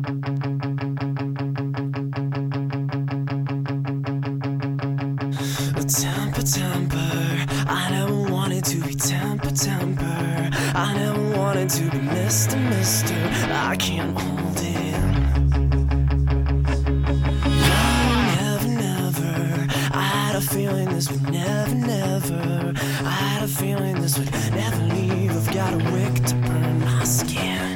Temper, I never wanted to be temper. I never wanted to be Mr. I can't hold it. No, never. I had a feeling this would never. I had a feeling this would never leave. I've got a wick to burn my skin.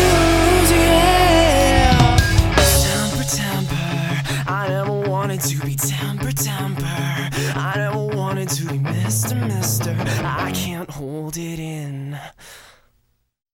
To be